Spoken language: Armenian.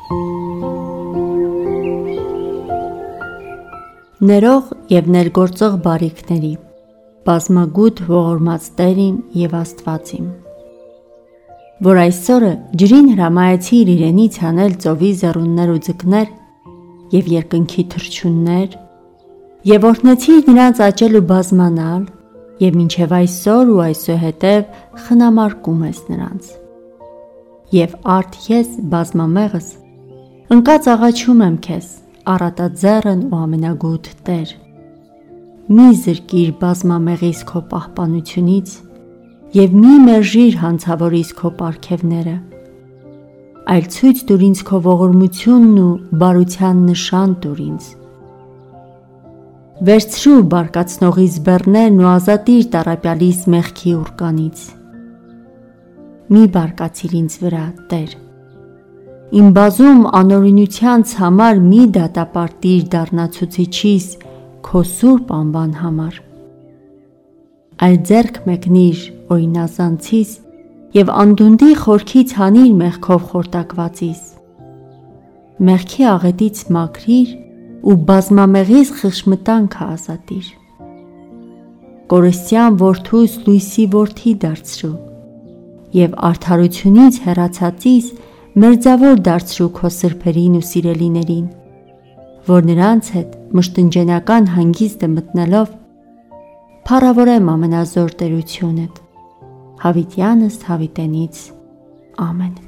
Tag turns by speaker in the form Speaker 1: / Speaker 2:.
Speaker 1: Ներող և ներգործող բարիքների, բազմագութ ողորմած Տերին և Աստվածին, որ այսօրը ջրին հրամայեցիր իրենից հանել ծովի զեռուններ ու ձկներ և երկնքի թռչուններ, և օրհնեցիր նրանց աճել ու բազմանալ, և մինչև այսօր ու այսուհետև խնամարկում ես նրանց։ Եվ արդ ես բազմամեղս ընկած աղաչում եմ քեզ, առատաձեռն ու ամենագութ Տեր, մի զրկիր բազմամեղիս քո պահպանությունից և մի մերժիր հանցավորիս քո պարգևները, այլ ցույց տուր ինձ քո ողորմությունն ու բարության նշան տուր ինձ։ Վերցրու բարկացնողիս բեռներն ու ազատիր տառապյալիս մեղքի ուռկանից։ Մի բարկացիր ինձ վրա, Տեր, իմ բազում անօրենությանց համար մի դատապարտիր դառնացուցիչիս քո սուրբ անվան համար, այլ ձեռք մեկնիր օրինազանցիս և անդունդի խորքից հանիր մեղքով խորտակվածիս, մեղքի աղետից մաքրիր ու բազմամեղիս խիղճմտանքը ազատիր։ Կորստյան որդուս լույսի որդի դարձրու և արդարությունից հեռացածիս մերձավոր դարձրու քո սրբերին ու սիրելիներին, որ նրանց հետ մշտնջենական հանգիստը մտնելով փառավորեմ ամենազոր տերությունդ, հավիտյանս հավիտենից, ամեն։